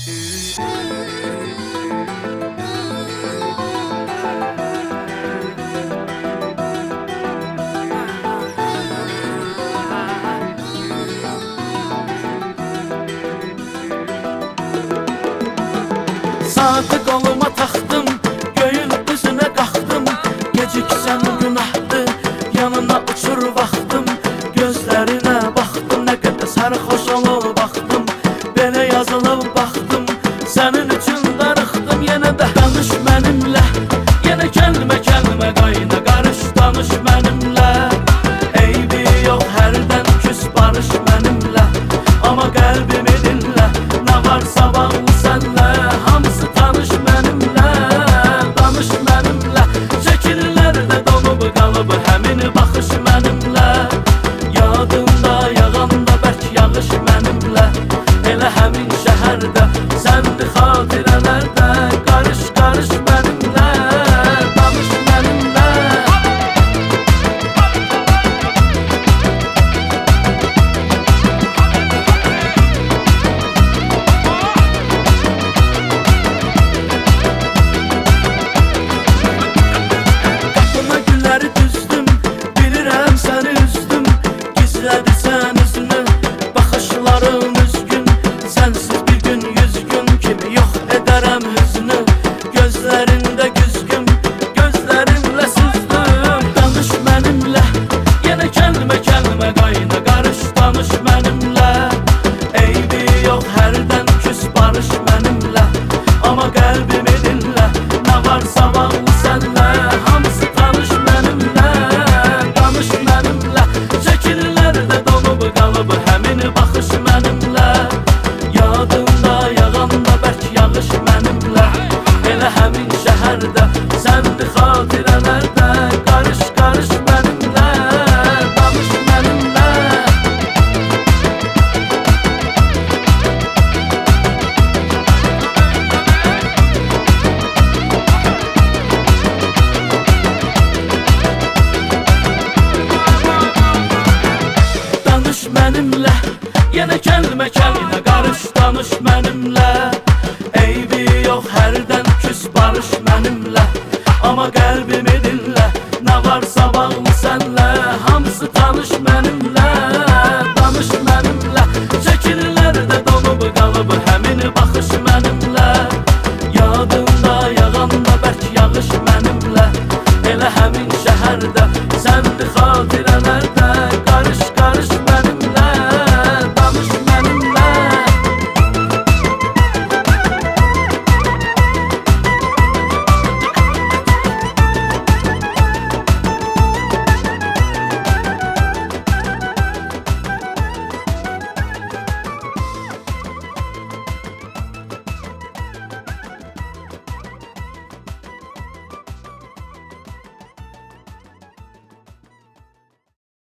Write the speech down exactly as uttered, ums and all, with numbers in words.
Saatı qoluma taxdım, göyün üzünə qalxdım. Geciksən günahdır, yanına uçur vaxtım. Gözlərinə baxdım, nə qədər sərxoş olub baxdım. Belə yazılıb baxdım, sənin üçün darıxdım. Yenə də danış mənimlə, yenə kəlmə kəlmə qayna qarış danış mənimlə. Eybi yox, hərdən küs barış mənimlə, amma qəlbimi dinlə, nə varsa bağlı sənlə. Hamısı tanış mənimlə, danış mənimlə. Şəkillərdə donub qalıb həmin baxış mənimlə. Yadımda yağanda bərk yağış mənimlə. Elə həmin şəhərdə səndi xatirələrdə. Qarış qarış mənimlə, danış mənimlə. Qapına gülləri düzdüm, bilirəm səni üzdüm. Gizlədirsən üzünü, baxışların üzgün. Sənsiz bir gün yüz gün kimi yox edərəm hüznü. Gözlərində güzgün, gözlərimlə süzdüm. Danış mənimlə, yenə kəlmə kəlmə qayna qarış danış mənimlə. Eybi yox, hərdən küs barış mənimlə, amma qəlbimi dinlə, nə varsa bağlı sənlə. Hamısı tanış mənimlə, danış mənimlə. Şəkillərdə donub qalıb həmin baxış mənimlə. Yadımda yağanda bərk yağış mənimlə. Elə həmin şəhərdə səndi xatirələrdə. Qarış qarış mənimlə, danış mənimlə. Danış mənimlə, yenə kəlmə kəlmə